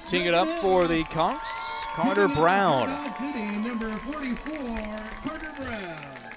Teeing it up for the Conks, Carter Brown. Number 44, Carter Brown.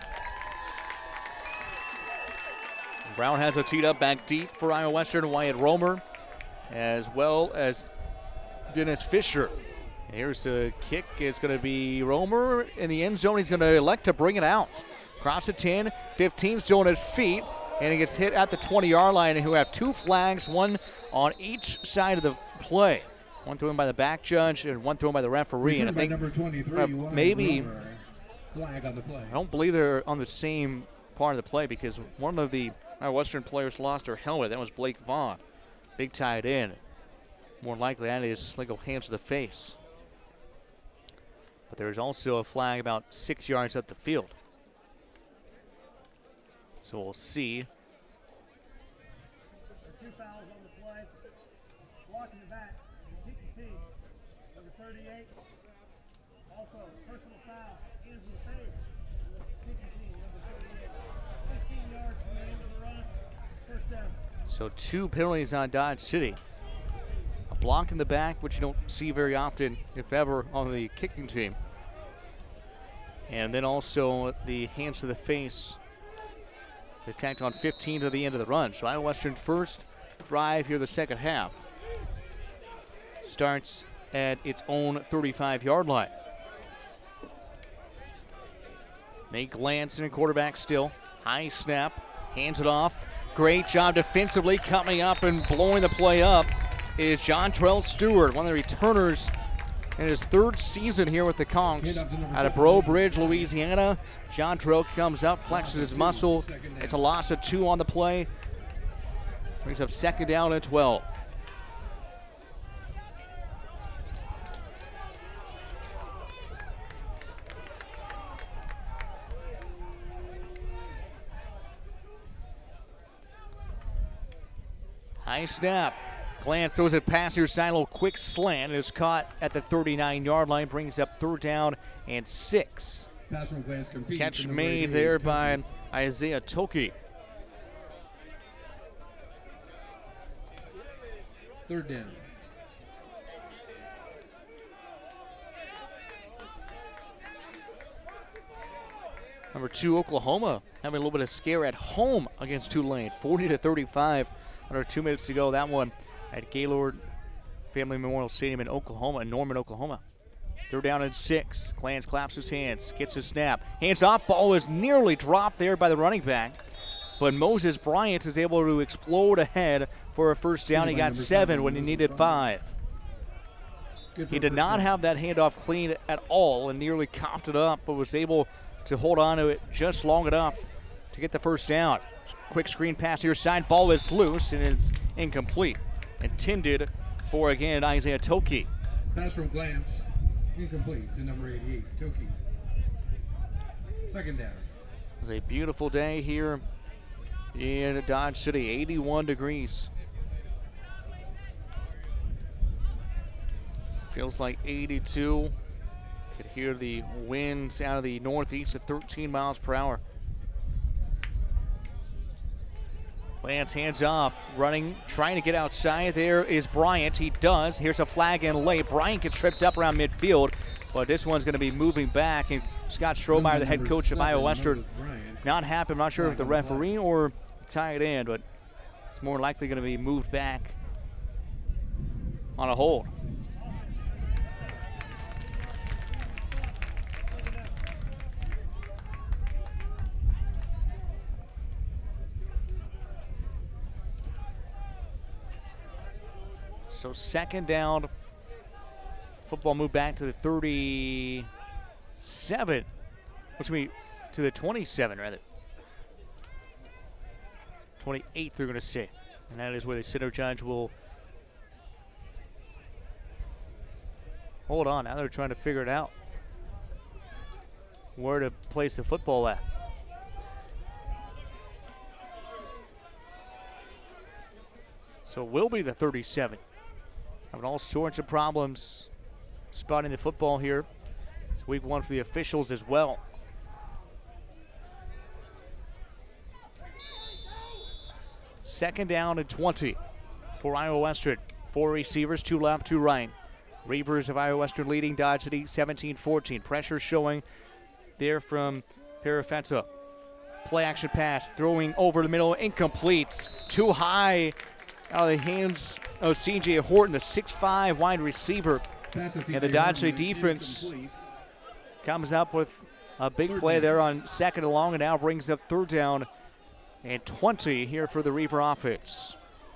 Brown has it teed up back deep for Iowa Western. Wyatt Romer, as well as Dennis Fisher. Here's a kick. It's going to be Romer in the end zone. He's going to elect to bring it out. Cross the 10, 15, still on his feet, and he gets hit at the 20-yard line. And who have two flags, one on each side of the play. One thrown by the back judge and one thrown by the referee. And I think number 23, maybe flag on the play. I don't believe they're on the same part of the play because one of the Iowa Western players lost their helmet. That was Blake Vaughn, big tight end. More likely that is like a hands to the face. But there's also a flag about 6 yards up the field. So we'll see. Two fouls on the play. Blocking the back. Kicking team. Number 38. Also, personal foul. Hands in the face. Kicking team. Number 38. 15 yards from the end of the run. First down. So 2 penalties on Dodge City. A block in the back, which you don't see very often, if ever, on the kicking team. And then also the hands to the face. They tacked on 15 to the end of the run. So Iowa Western first drive here the second half. Starts at its own 35-yard line. Nate Glanson, quarterback still. High snap, hands it off. Great job defensively coming up and blowing the play up is Jontrell Stewart, one of the returners in his third season here with the Conks out of Breaux Bridge, Louisiana. Jontrell comes up, flexes his muscle. It's a loss of 2 on the play. Brings up second down and 12. High snap. Glance throws it past your side, a little quick slant. It's caught at the 39-yard line, brings up third down and 6. Catch made there by Isaiah Toki. Third down. Number 2, Oklahoma, having a little bit of scare at home against Tulane. 40-35, under 2 minutes to go. That one at Gaylord Family Memorial Stadium in Oklahoma, Norman, Oklahoma. Third down and 6. Clans claps his hands, gets a snap. Hands off, ball is nearly dropped there by the running back. But Moses Bryant is able to explode ahead for a first down. He got 7 when he needed 5. He did not have that handoff clean at all and nearly coughed it up, but was able to hold on to it just long enough to get the first down. Quick screen pass to your side. Ball is loose and it's incomplete. Intended for, again, Isaiah Toki. Pass from Glance. Incomplete to number 88, Toki. Second down. It was a beautiful day here in Dodge City, 81 degrees. Feels like 82. You could hear the winds out of the northeast at 13 miles per hour. Lance hands off, running, trying to get outside. There is Bryant. He does. Here's a flag in late. Bryant gets tripped up around midfield, but this one's going to be moving back. And Scott Strohmeyer, the head coach of Iowa Western, not happy. I'm not sure if the referee or tight end, but it's more likely going to be moved back on a hold. So second down, football moved back to the 37, which means to the 27 rather. 28 they're going to say, and that is where the center judge will hold on. Now they're trying to figure it out, where to place the football at. So it will be the 37. Having all sorts of problems spotting the football here. It's week 1 for the officials as well. Second down and 20 for Iowa Western. 4 receivers, 2 left, 2 right. Reavers of Iowa Western leading Dodge City 17-14. Pressure showing there from Perifetta. Play action pass, throwing over the middle, incomplete. Too high out of the hands of C.J. Horton, the 6'5" wide receiver. And the Dodge City defense comes up with a big play there on second and long, and now brings up third down and 20 here for the Reaver offense.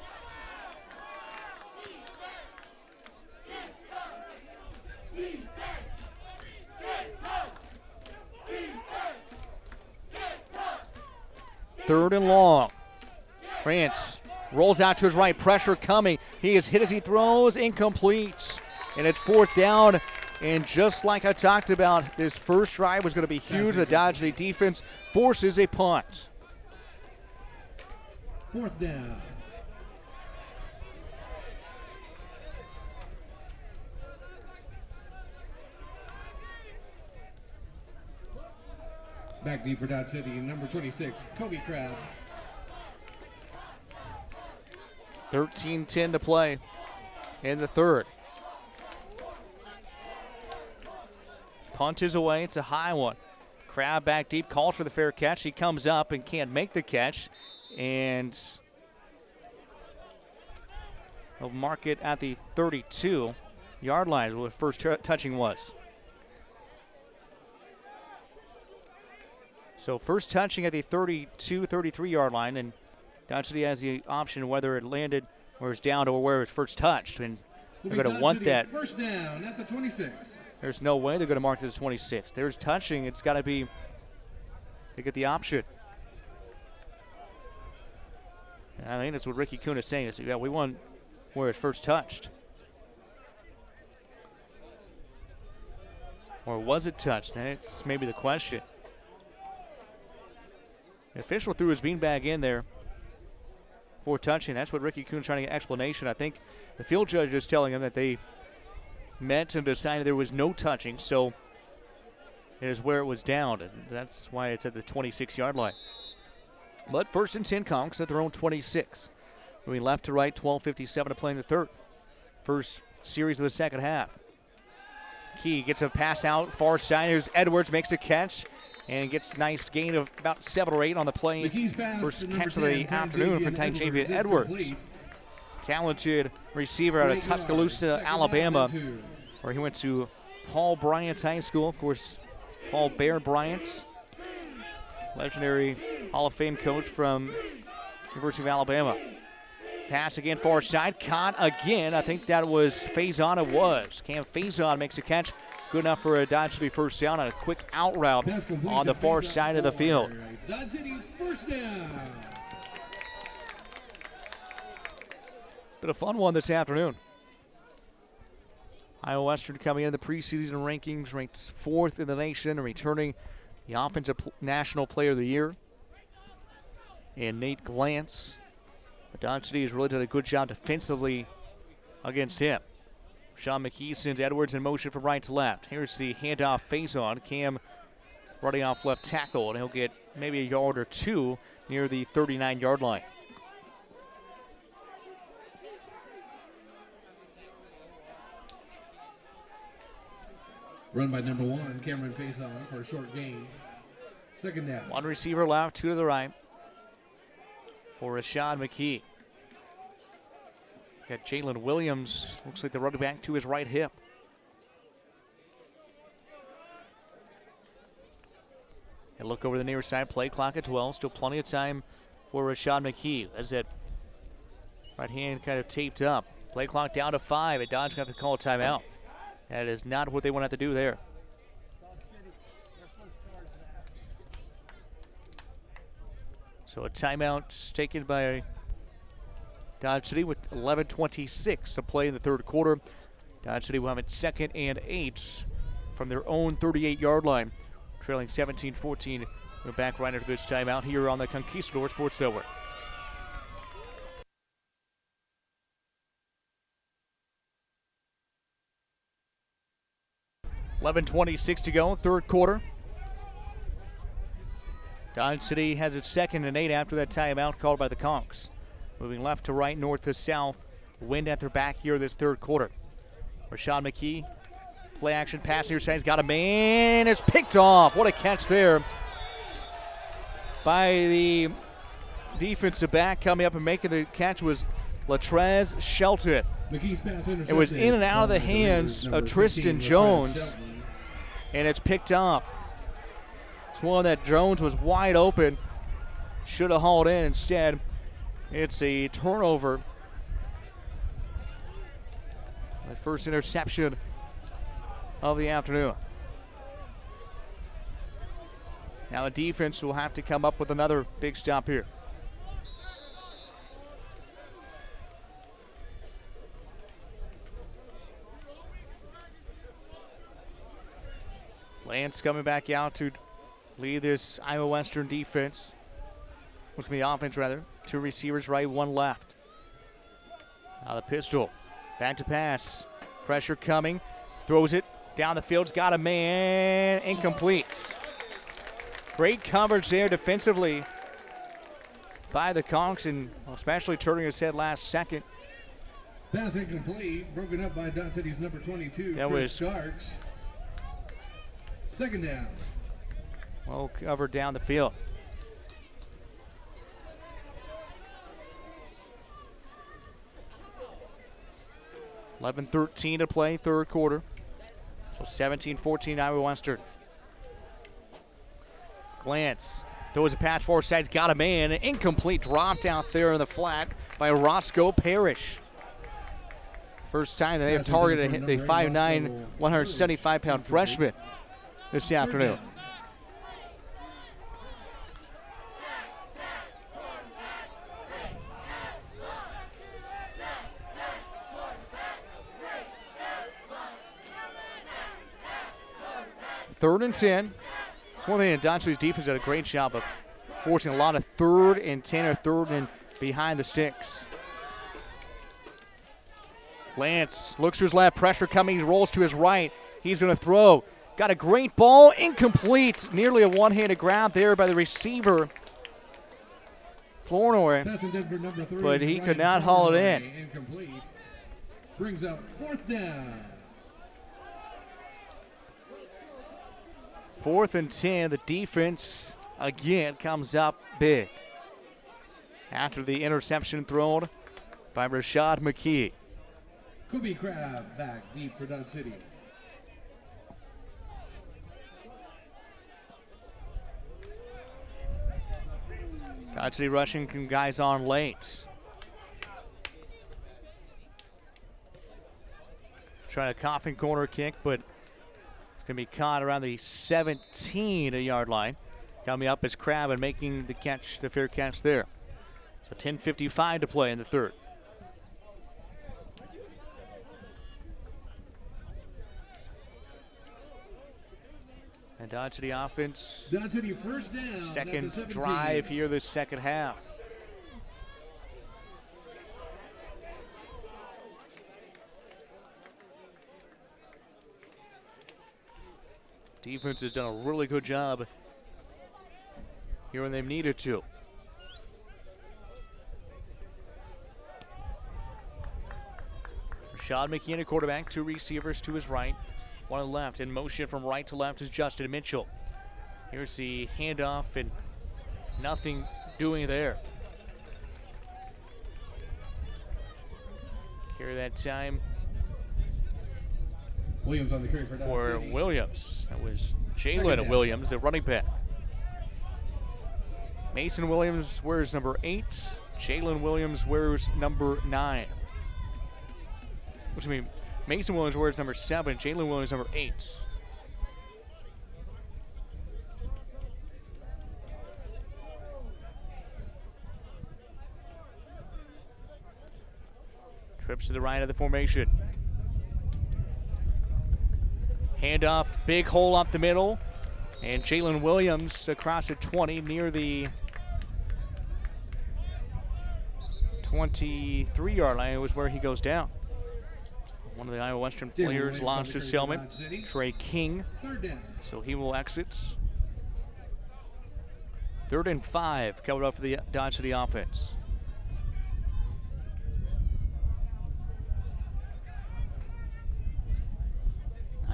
Third and long. Rance rolls out to his right, pressure coming. He is hit as he throws, incomplete. And it's fourth down. And just like I talked about, this first drive was going to be huge. The Dodge City defense forces a punt. Fourth down. Back deep for Dodge City, number 26, Kobe Crabb. 13-10 to play in the third. Punt is away. It's a high one. Crabb back deep, called for the fair catch. He comes up and can't make the catch. And he'll mark it at the 32-yard line where the first touching was. So first touching at the 32, 33-yard line, and Dodge City has the option whether it landed or it's down to where it first touched. And they're going to want that. First down at the 26. There's no way they're going to mark this 26. There's touching. It's got to be, they get the option. And I think that's what Ricky Kuhn is saying. Is, yeah, we want where it first touched. Or was it touched? That's maybe the question. The official threw his beanbag in there for touching. That's what Ricky Kuhn's trying to get explanation. I think the field judge is telling him that they met and decided there was no touching, so it is where it was down, and that's why it's at the 26-yard line. But first and 10 Conks at their own 26. Moving left to right, 12:57 to play in the third. First series of the second half. Key gets a pass out, far side. Here's Edwards, makes a catch, and gets nice gain of about 7 or 8 on the play. First catch of the afternoon for Tyjavian Edwards. Talented receiver out of Tuscaloosa, Alabama, where he went to Paul Bryant High School. Of course, Paul Bear Bryant, legendary Hall of Fame coach from University of Alabama. Pass again, far side, caught again. I think that was Faison. It was. Cam Faison makes a catch. Good enough for a Dodge City first down on a quick out route on the far side of the field. Dodge City first down. Been a fun one this afternoon. Iowa Western coming in the preseason rankings, ranked 4th in the nation and returning the Offensive National Player of the Year. And Nate Glantz. Dodge City has really done a good job defensively against him. Sean McKee sends Edwards in motion from right to left. Here's the handoff Faison. Cam running off left tackle, and he'll get maybe a yard or two near the 39-yard line. Run by number 1, Cameron Faison for a short gain. Second down. One receiver left, 2 to the right for Rashad McKee. Got Jalen Williams, looks like the running back to his right hip. And look over the near side, play clock at 12. Still plenty of time for Rashad McKee. As that right hand kind of taped up. Play clock down to 5, and Dodge going to have to call a timeout. That is not what they want to have to do there. So a timeout taken by Dodge City with 11:26 to play in the third quarter. Dodge City will have it 2nd and 8 from their own 38-yard line, trailing 17-14. We're back right after this timeout here on the Conquistador Sports Network. $11:26 to go, third quarter. Dodge City has its 2nd and 8 after that timeout called by the Conks. Moving left to right, north to south. Wind at their back here this third quarter. Rashad McKee, play action, pass near side, he's got a man, it's picked off. What a catch there by the defensive back. Coming up and making the catch was Latrez Shelton. McKee's pass intercepted. It was in and out of the by hands number of Tristan 15, Jones, Shelton. and it's picked off. It's one that Jones was wide open, should have hauled in. Instead, it's a turnover. The first interception of the afternoon. Now the defense will have to come up with another big stop here. Lance coming back out to lead this Iowa Western defense. Which will be offense, rather. 2 receivers right, 1 left. Now the pistol. Back to pass. Pressure coming. Throws it down the field. It's got a man. Incomplete. Great coverage there defensively by the Conks, and especially turning his head last second. Pass incomplete. Broken up by Dodge City's number 22, That Chris was- Starks. Second down. Well covered down the field. $11:13 to play, third quarter. So 17-14 Iowa Western. Glance. Throws a pass forward side. Got a man. An incomplete dropped out there in the flat by Roscoe Parrish. First time that they have Pass intended targeted for the number 5'9", Roscoe 175-pound freshman this Third afternoon. down. Third and 10. One thing, Dodge City's defense did a great job of forcing a lot of 3rd and 10 or 3rd and behind the sticks. Lance looks to his left, pressure coming, he rolls to his right. He's going to throw. Got a great ball, incomplete. Nearly a one-handed grab there by the receiver, Flournoy. Pass intended for number 3, But he could Ryan not haul it in. Flournoy. Incomplete. Brings up 4th down. 4th and 10. The defense again comes up big after the interception thrown by Rashad McKee. Kobe Crab back deep for Dodge City. Dodge City rushing guys on late. Trying a coffin corner kick, but it's going to be caught around the 17-yard line. Coming up is Crab and making the catch, the fair catch there. So 10:55 to play in the third. And Dodge City offense, Dodge City first down. at the second 17. drive here this second half. Defense has done a really good job here when they've needed to. Rashad McKee, a quarterback, 2 receivers to his right, 1 on the left. In motion from right to left is Justin Mitchell. Here's the handoff and nothing doing there. Carry that time Williams on the carry for Dodge for City. Williams. That was Second Jalen down. Williams, the running back. Mason Williams wears number 8. Jalen Williams wears number 9. Which I mean, Mason Williams wears number 7. Jalen Williams number 8. Trips to the right of the formation. Handoff, big hole up the middle. And Jalen Williams across the 20 near the 23-yard line was where he goes down. One of the Iowa Western Jalen players Williams lost on his the carry for helmet, Dodge City. Trey King, Third down. so he will exit. 3rd and 5 covered up for the Dodge City offense.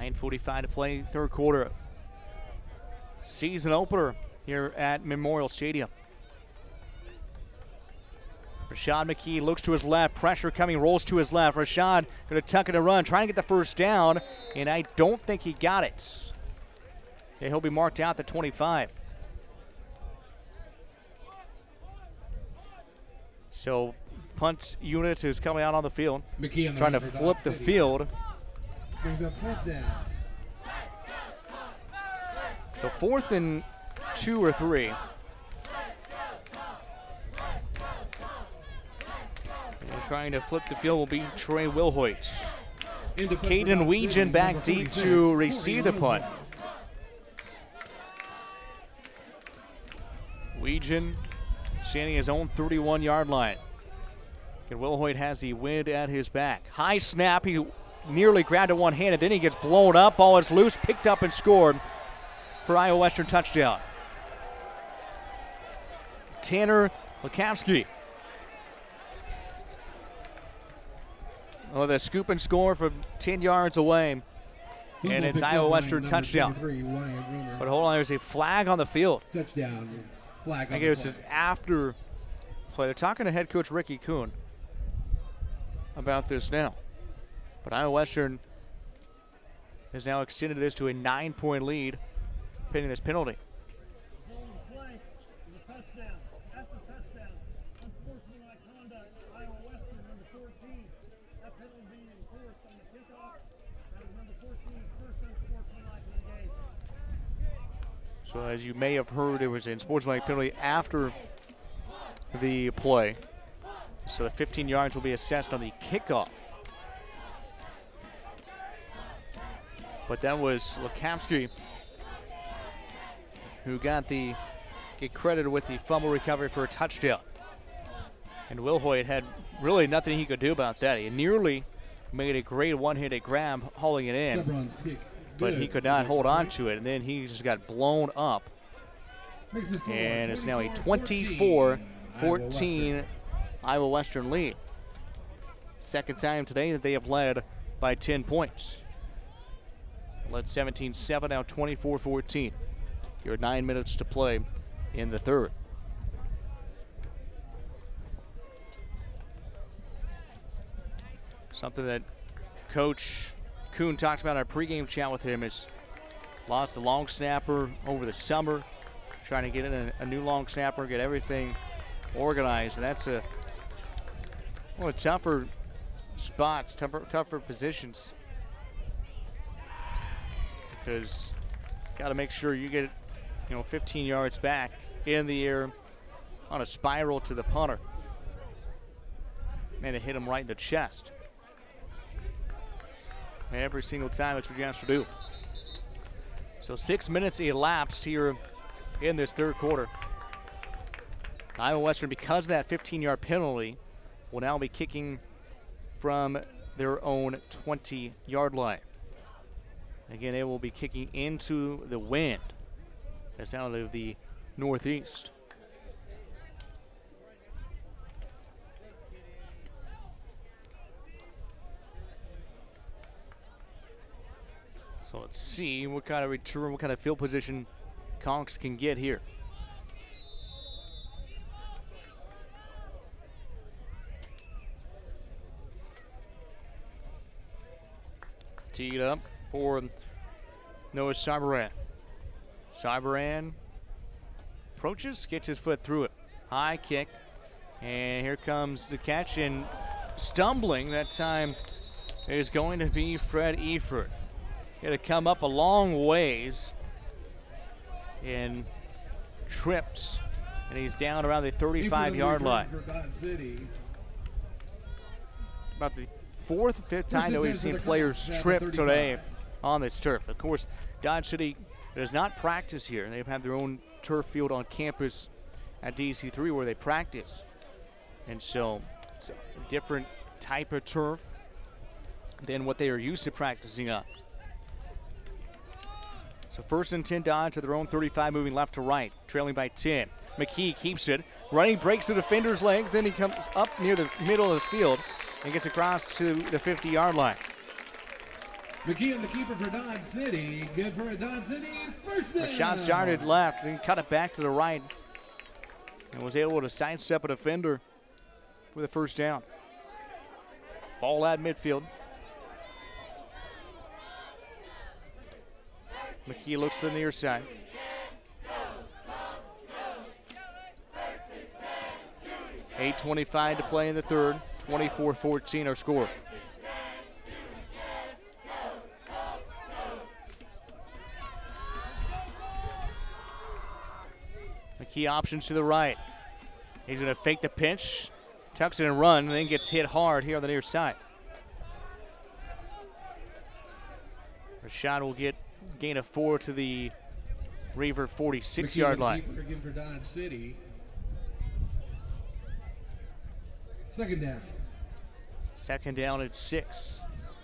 9:45 to play, third quarter. Season opener here at Memorial Stadium. Rashad McKee looks to his left, pressure coming, rolls to his left. Rashad going to tuck it and run, trying to get the first down, and I don't think he got it. Yeah, he'll be marked out to 25. So punt unit is coming out on the field, McKee on the trying to run for flip Dodge the City. field. Brings up fourth down. So 4th and 2 or 3. And trying to flip the field will be Trey Wilhoit. Into punt for Caden Dodge City, Weegan back number deep 46, to receive the Corey punt. Weegan standing his own 31-yard line. And Wilhoit has the wind at his back. High snap, he nearly grabbed it one-handed, then he gets blown up, ball is loose, picked up and scored for Iowa Western touchdown. Tanner Lekowski. Oh, the scoop and score from 10 yards away. And it's Picked Iowa up by Western number touchdown. 23, Wyatt Rumor. But hold on, there's a flag on the field. Touchdown. Flag I on think the it was play. just after play. They're talking to head coach Ricky Kuhn about this now. But Iowa Western has now extended this to a 9-point lead, pending this penalty. Holding the play is a touchdown. After touchdown, unsportsmanlike conduct, Iowa Western, number 14. That penalty being enforced on the kickoff. That is number 14's first unsportsmanlike in the game. So as you may have heard, there was an unsportsmanlike penalty after the play. So the 15 yards will be assessed on the kickoff. But that was Lekowski who get credited with the fumble recovery for a touchdown. And Wilhoit had really nothing he could do about that. He nearly made a great one-handed grab, hauling it in, Chevron's kick. but Good. he could not hold on to it, and then he just got blown up. Makes the score And it's now a 24-14 24-14 Iowa Western lead. Second time today that they have led by 10 points. Led 17-7, now 24-14. You're 9 minutes to play in the third. Something that Coach Kuhn talked about in our pregame chat with him is lost the long snapper over the summer, trying to get in a new long snapper, get everything organized. And that's one of the tougher spots, tougher positions. Because got to make sure you get 15 yards back in the air on a spiral to the punter. And it hit him right in the chest. Every single time, that's what you have to do. So 6 minutes elapsed here in this third quarter. Iowa Western, because of that 15-yard penalty, will now be kicking from their own 20-yard line. Again, they will be kicking into the wind. That's out of the northeast. So let's see what kind of return, what kind of field position Conks can get here. Teed up for Noah Cyberan. Cyberan approaches, gets his foot through it. High kick, and here comes the catch, and stumbling that time is going to be Fred Eford. Going to come up a long ways and trips, and he's down around the 35-yard line. For Dodge City. About the fourth or fifth time that we've seen players trip today on this turf. Of course, Dodge City does not practice here. They have their own turf field on campus at DC3 where they practice. And so it's a different type of turf than what they are used to practicing on. So 1st and 10 Dodge to their own 35, moving left to right, trailing by 10. McKee keeps it, running, breaks the defender's legs, then he comes up near the middle of the field and gets across to the 50-yard line. McKee on the keeper for Dodge City. Good for a Dodge City. First down. The shot started left, then cut it back to the right, and was able to sidestep a defender with a first down. Ball at midfield. McKee looks to the near side. .8:25 to play in the third. 24-14 our score. McKee options to the right. He's going to fake the pinch, tucks it and run, and then gets hit hard here on the near side. Rashad will gain a 4 to the Reaver 46-yard line. Again for Dodge City. Second down. Second down at 6.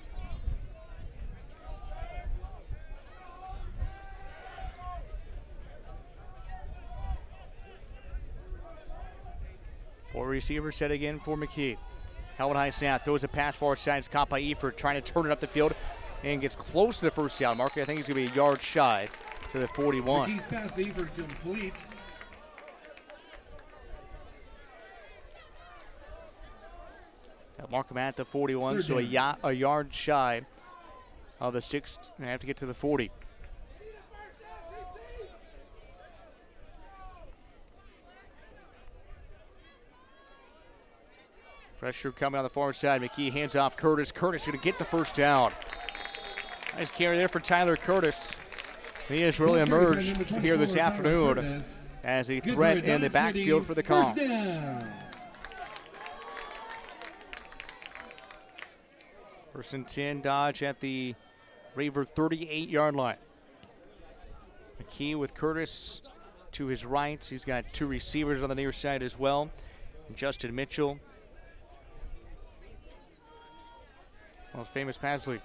Four receivers set again for McKee. Held high snap, throws a pass forward side. It's caught by Eford, trying to turn it up the field and gets close to the first down marker. I think he's going to be a yard shy to the 41. McKee's pass to Eford complete. Mark him at the 41, so a yard shy of the sticks. And have to get to the 40. Pressure coming on the far side. McKee hands off Curtis. Curtis going to get the first down. Nice carry there for Tyler Curtis. He has really emerged here this afternoon as a threat in the backfield for the Conks. First and 10, Dodge at the Reaver 38-yard line. McKee with Curtis to his right. He's got two receivers on the near side as well. Justin Mitchell. Most famous Pasley.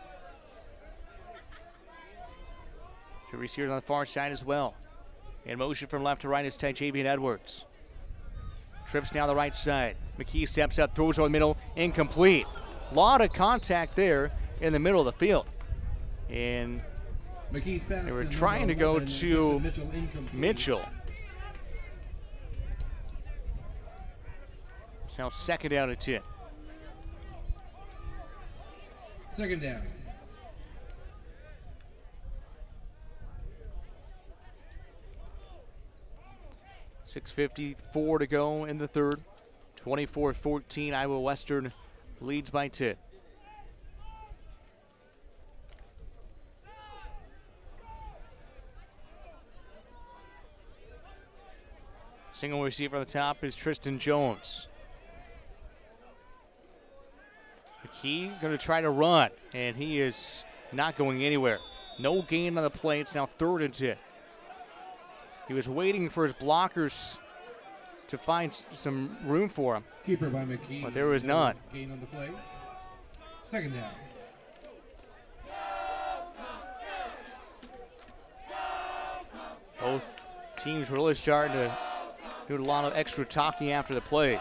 Two receivers on the far side as well. In motion from left to right is Javian Edwards. Trips down the right side. McKee steps up, throws over the middle, incomplete. Lot of contact there in the middle of the field. And they were trying to go to Mitchell. It's now second down at 10. Second down. .654 to go in the third. 24-14, Iowa Western leads by 10. Single receiver on the top is Tristan Jones. McKee going to try to run, and he is not going anywhere. No gain on the play. It's now third and 10. He was waiting for his blockers to find some room for him. Keeper by McKee. But there was none. Gain on the play. Second down. Both teams really starting to do a lot of extra talking after the plays.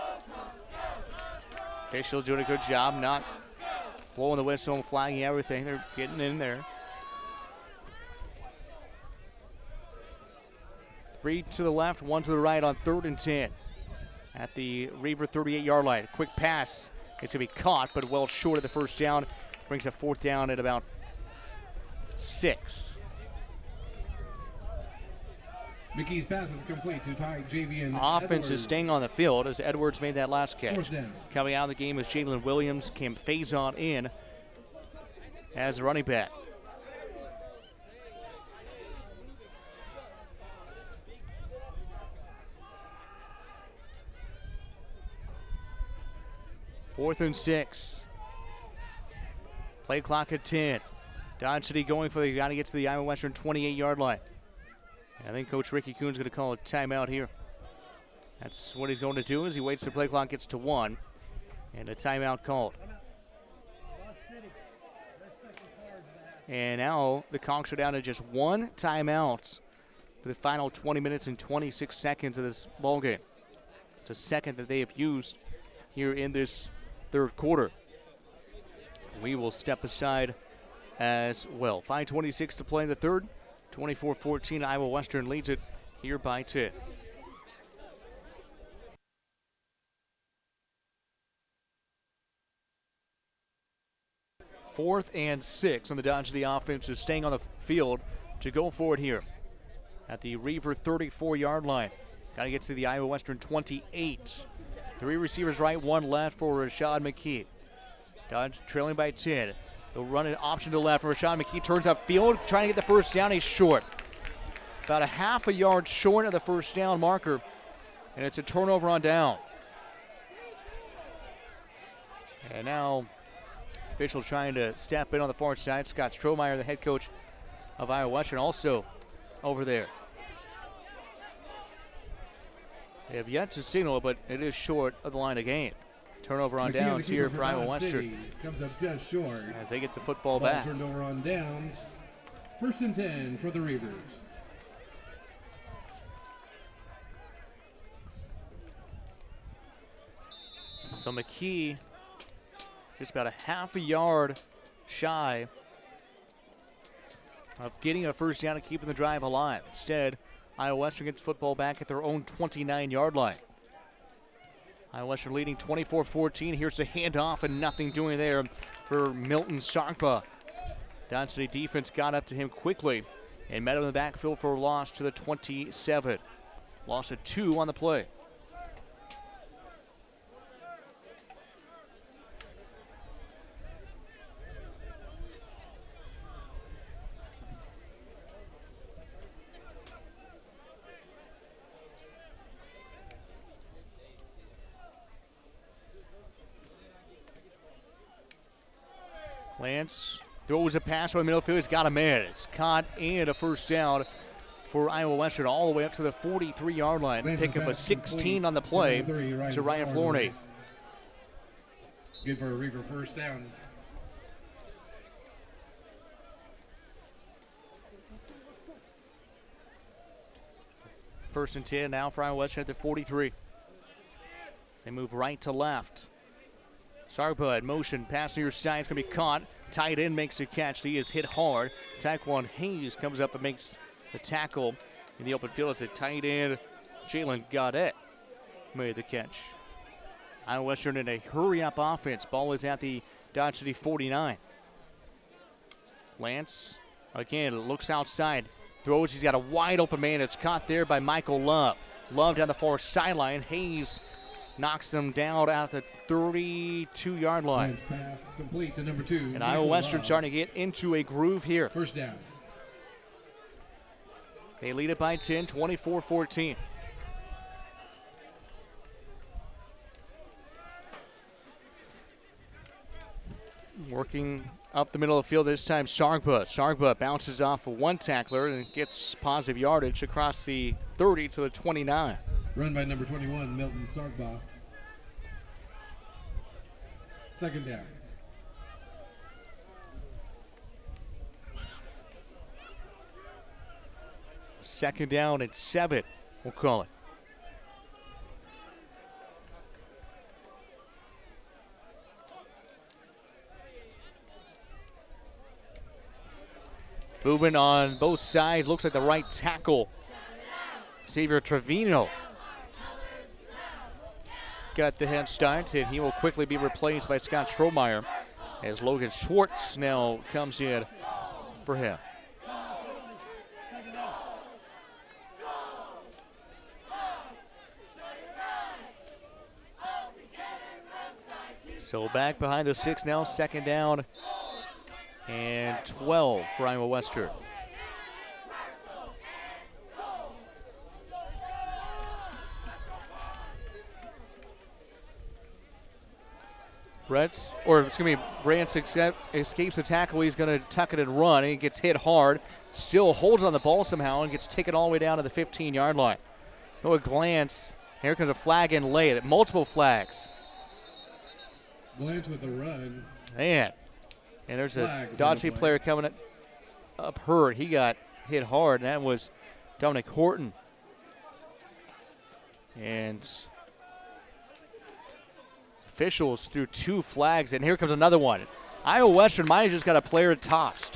Officials doing a good job, not blowing the whistle and flagging everything. They're getting in there. 3 to the left, 1 to the right on 3rd and 10 at the Reaver 38-yard line. Quick pass. It's going to be caught, but well short of the first down. Brings a fourth down at about 6. McKee's pass is complete to Javian Offense Edwards. is staying on the field as Edwards made that last catch. Fourth down. Coming out of the game is Jalen Williams. Cam Faison in as a running back. Fourth and 6. Play clock at 10. Dodge City going for got to get to the Iowa Western 28-yard line. I think Coach Ricky Kuhn's going to call a timeout here. That's what he's going to do. As he waits till the play clock gets to 1, and a timeout called. And now the Conks are down to just one timeout for the final 20 minutes and 26 seconds of this ball game. It's a second that they have used here in this third quarter. We will step aside as well. 5:26 to play in the third. 24-14, Iowa Western leads it here by 10. Fourth and 6 on the Dodge. The offense is staying on the field to go forward here at the Reaver 34-yard line. Got to get to the Iowa Western 28. 3 receivers right, 1 left for Rashad McKee. Dodge trailing by 10. They'll run an option to the left. Rashad McKee turns upfield, trying to get the first down. He's short. About a half a yard short of the first down marker, and it's a turnover on down. And now officials trying to step in on the far side. Scott Strohmeyer, the head coach of Iowa Western, also over there. They have yet to signal, but it is short of the line of game. Turnover on downs here for Iowa Western. Comes up just short. As they get the football Ball back. turned over on downs. 1st and 10 for the Reavers. So McKee just about a half a yard shy of getting a first down and keeping the drive alive. Instead, Iowa Western gets football back at their own 29-yard line. Iowa Western leading 24-14. Here's a handoff and nothing doing there for Milton Sarkpa. Dodge City defense got up to him quickly and met him in the backfield for a loss to the 27. Loss of 2 on the play. Lance throws a pass over the middle field. He's got a man. It's caught and a first down for Iowa Western all the way up to the 43-yard line. Pick up a 16 on the play to Ryan Flournoy. Good for a Reaver first down. First and 10 now for Iowa Western at the 43. They move right to left. Sarkpa in motion, pass near side, it's going to be caught. Tight end makes the catch. He is hit hard. Taquan Hayes comes up and makes the tackle in the open field. It's a tight end. Jalen Gaudet made the catch. Iowa Western in a hurry-up offense. Ball is at the Dodge City 49. Lance, again, looks outside. Throws, he's got a wide open man. It's caught there by Michael Love. Love down the far sideline. Hayes knocks him down at the 32-yard line. Pass complete to number 2. And Iowa Western starting to get into a groove here. First down. They lead it by 10, 24-14. Working up the middle of the field this time, Sarkpa. Sarkpa bounces off of one tackler and gets positive yardage across the 30 to the 29. Run by number 21, Milton Sarkpa. Second down. Second down and 7, we'll call it. Movement on both sides. Looks like the right tackle, Xavier Trevino, got the head start, and he will quickly be replaced by Scott Strohmeyer as Logan Schwartz now comes in for him. So back behind the 6 now, second down and 12 for Iowa Western. Brantz escapes the tackle. He's going to tuck it and run. He gets hit hard, still holds on the ball somehow, and gets taken all the way down to the 15-yard line. No glance. Here comes a flag in late. Multiple flags. Glance with the run. Man. And there's a Dodge City player coming up hurt. He got hit hard, and that was Dominic Horton. And officials threw 2 flags, and here comes another one. Iowa Western might have just got a player tossed.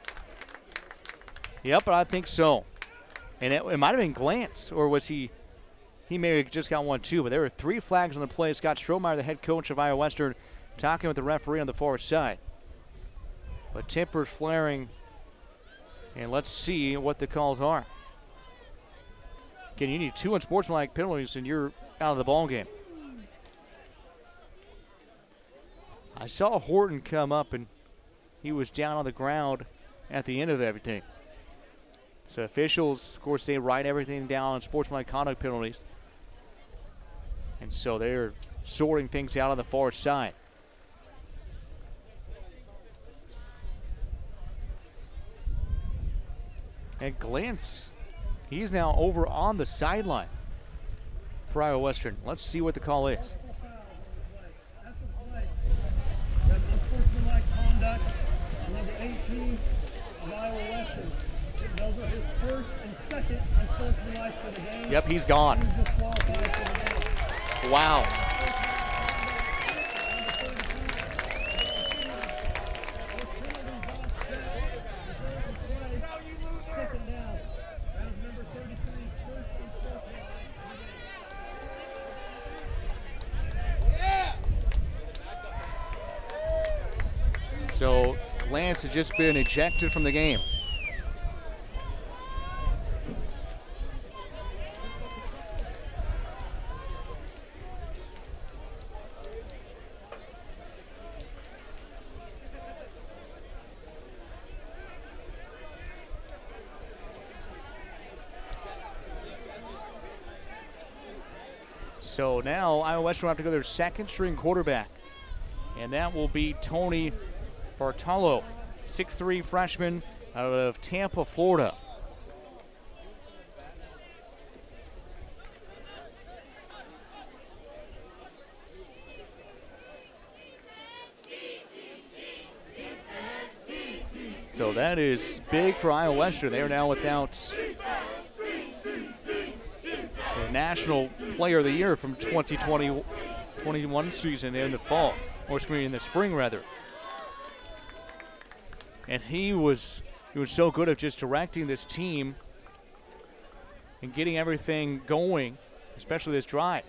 Yep, I think so. And it might have been Glantz, or was he may have just got one too, but there were 3 flags on the play. Scott Strohmeyer, the head coach of Iowa Western, talking with the referee on the far side. But tempers flaring, and let's see what the calls are. Again, you need 2 unsportsmanlike penalties and you're out of the ball game. I saw Horton come up and he was down on the ground at the end of everything. So officials, of course, they write everything down on sportsmanlike conduct penalties. And so they're sorting things out on the far side. And Glantz, he's now over on the sideline for Iowa Western. Let's see what the call is. That's the play. That's unsportsmanlike conduct. Number 18 of Iowa Western. Those are his first and second unsportsmanlike for the game. Yep, he's gone. He's disqualified for the game. Wow. Second down. That is number 33's first unsportsmanlike for the game. So Glantz has just been ejected from the game. So now Iowa Western will have to go to their second string quarterback. And that will be Tony Bartolo, 6'3" freshman out of Tampa, Florida. So that is big for Iowa Western. They are now without the National Player of the Year from 2020-21 season in the fall, or excuse me, in the spring rather. And he was so good at just directing this team and getting everything going, especially this drive.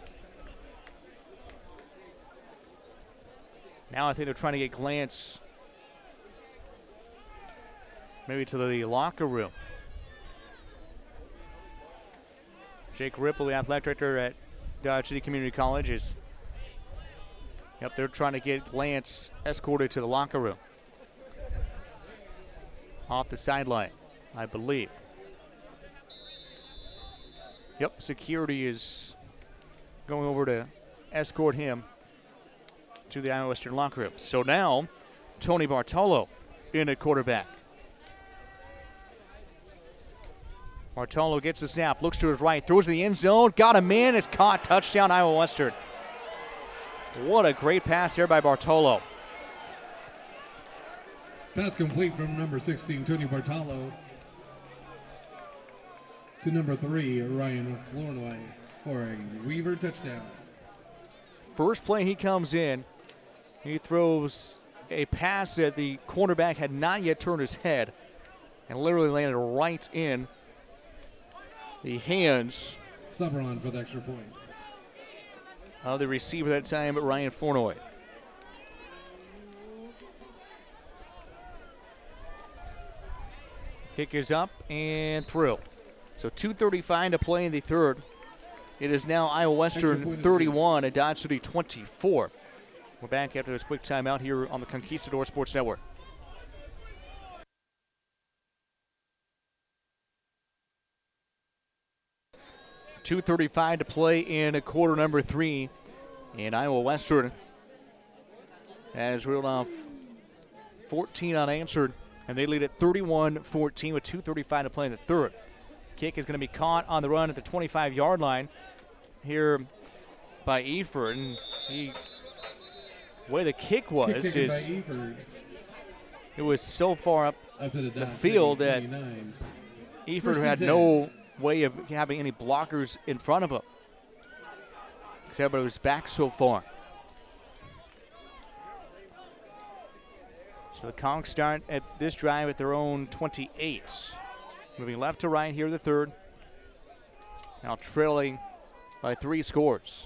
Now I think they're trying to get Glantz maybe to the locker room. Jake Ripple, the athletic director at Dodge City Community College, is, they're trying to get Glantz escorted to the locker room. Off the sideline, I believe. Yep, security is going over to escort him to the Iowa Western locker room. So now, Tony Bartolo in at quarterback. Bartolo gets the snap, looks to his right, throws to the end zone, got him in, it's caught, touchdown Iowa Western. What a great pass here by Bartolo. Pass complete from number 16, Tony Bartolo, to number 3, Ryan Flournoy, for a Weaver touchdown. First play he comes in, he throws a pass that the cornerback had not yet turned his head and literally landed right in the hands Sabron for the extra point. Of the receiver that time, Ryan Flournoy. Kick is up and through. So 2:35 to play in the third. It is now Iowa Western 31 and Dodge City 24. We're back after this quick timeout here on the Conquistador Sports Network. .235 to play in quarter number 3. And Iowa Western has reeled off 14 unanswered, and they lead at 31-14 with 2:35 to play in the third. Kick is going to be caught on the run at the 25-yard line here by Eford. And the way the kick was is it was so far up to the field that Eford had no way of having any blockers in front of him, because everybody was back so far. So the Conch start at this drive at their own 28. Moving left to right here, the third. Now trailing by 3 scores.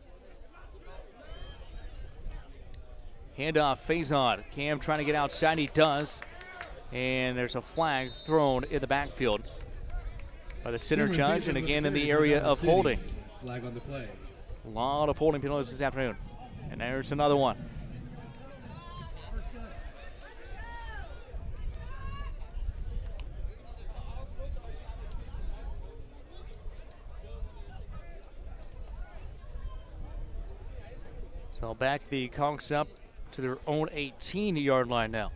Handoff, Faison. Cam trying to get outside, he does. And there's a flag thrown in the backfield by the center judge, and again in the area of holding. Flag on the play. A lot of holding penalties this afternoon. And there's another one. So back the Conchs up to their own 18-yard line now.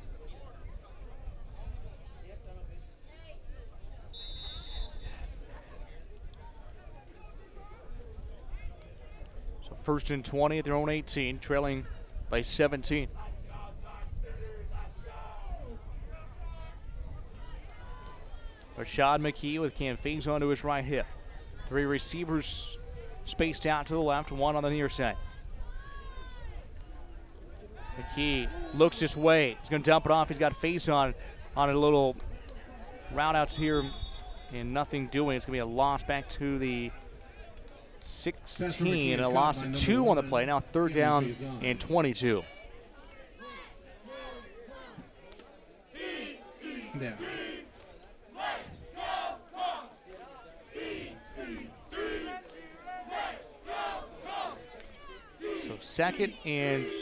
So 1st and 20 at their own 18, trailing by 17. Rashad McKee with Cam Faison to his right hip. 3 receivers spaced out to the left, 1 on the near side. McKee looks this way. He's going to dump it off. He's got Faison on a little route out here and nothing doing. It's going to be a loss back to the 16 and a loss of 2 on the play. Now 3rd down and 22. Down. So 2nd and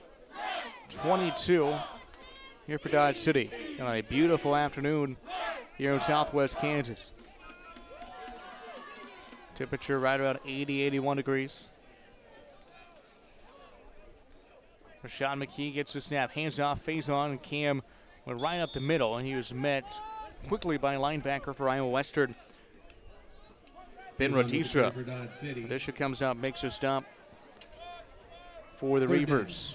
22 here for Dodge City on a beautiful afternoon here in southwest Kansas. Temperature right around 80, 81 degrees. Rashad McKee gets the snap, hands off, Faison, and Cam went right up the middle, and he was met quickly by linebacker for Iowa Western, Ben Rodisha. Rodisha comes out, makes a stop for the Reavers.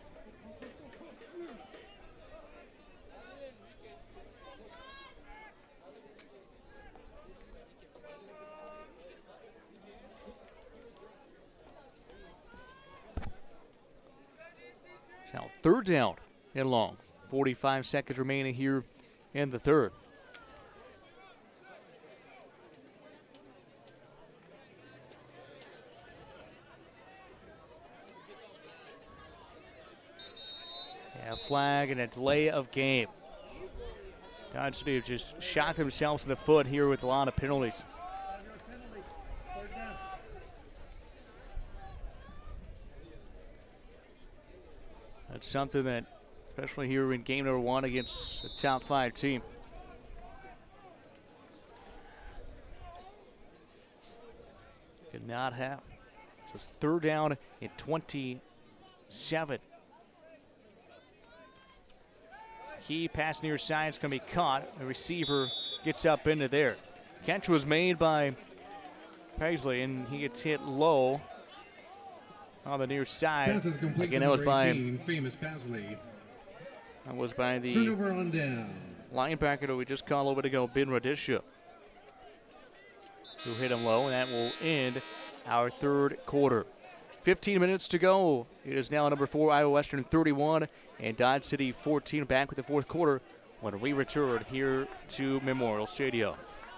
Now 3rd down and long. 45 seconds remaining here in the 3rd. Yeah, flag and a delay of game. Dodge City have just shot themselves in the foot here with a lot of penalties. That's something that, especially here in game number 1 against a top 5 team. Could not have. So it's 3rd down and 27. Key pass near side is going to be caught. The receiver gets up into there. Catch was made by Paisley, and he gets hit low on the near side. Again, that was by Famous Paisley. That was by the turnover on down. Linebacker that we just called a little bit ago, Ben Rodisha, who hit him low, and that will end our 3rd quarter. 15 minutes to go. It is now number 4, Iowa Western 31, and Dodge City 14. Back with the 4th quarter when we return here to Memorial Stadium.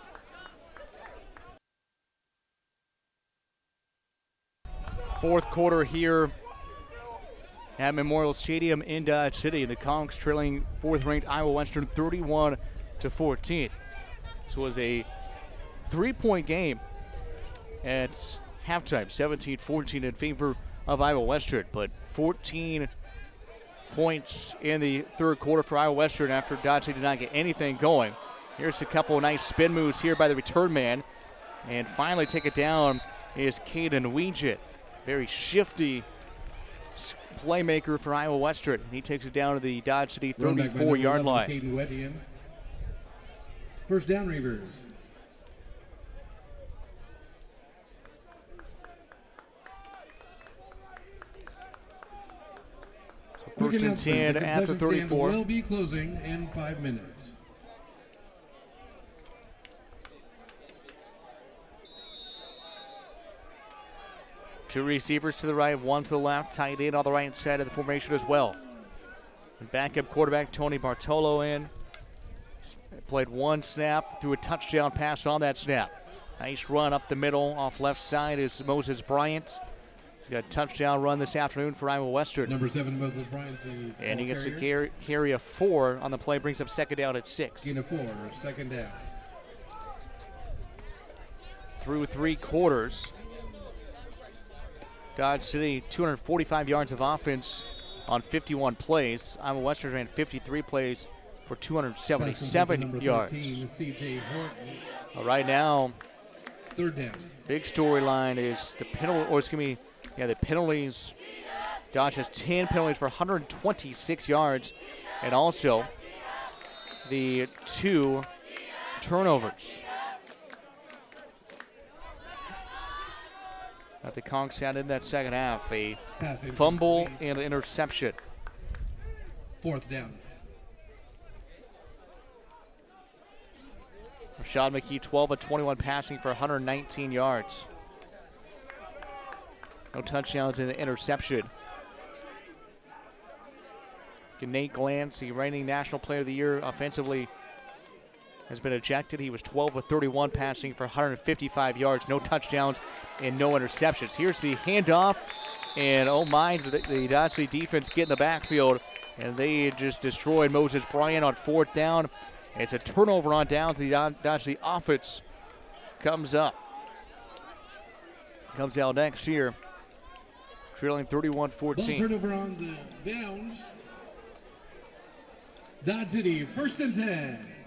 Fourth quarter here at Memorial Stadium in Dodge City. The Conchs trailing 4th-ranked Iowa Western 31-14. This was a 3-point game at halftime, 17-14 in favor of Iowa Western, but 14 points in the 3rd quarter for Iowa Western after Dodge City did not get anything going. Here's a couple of nice spin moves here by the return man, and finally take it down is Caden Weegett. Very shifty playmaker for Iowa Western. He takes it down to the Dodge City 34-yard line. Caden Weegett. 1st down, Reavers. First and 10 at the 34. Will be closing in 5 minutes. Two receivers to the right, one to the left, tight end on the right side of the formation as well. Backup quarterback Tony Bartolo in. Played one snap, threw a touchdown pass on that snap. Nice run up the middle off left side is Moses Bryant. He's got a touchdown run this afternoon for Iowa Western. Number 7, Moses Bryant. And he gets a carry of 4 on the play, brings up second down at 6. Gain of 4, second down. Through 3 quarters, Dodge City 245 yards of offense on 51 plays. Iowa Western ran 53 plays for 277 yards. 13, C.J. Horton. Right now, third down. big storyline is the the penalties. Dodge has 10 penalties for 126 yards, and also the 2 turnovers. That the Conks had in that second half, a Passing fumble complete. and an interception. Fourth down. Rashad McKee, 12 of 21 passing for 119 yards. No touchdowns and an interception. Nate Glantz, the reigning National Player of the Year offensively, has been ejected. He was 12 of 31 passing for 155 yards, no touchdowns and no interceptions. Here's the handoff, and oh my, the Dodge City defense get in the backfield, and they just destroyed Moses Bryant on fourth down. It's a turnover on downs. The Dodge City offense comes out next year, trailing 31-14. Ball turnover on the downs. Dodge City, 1st and 10.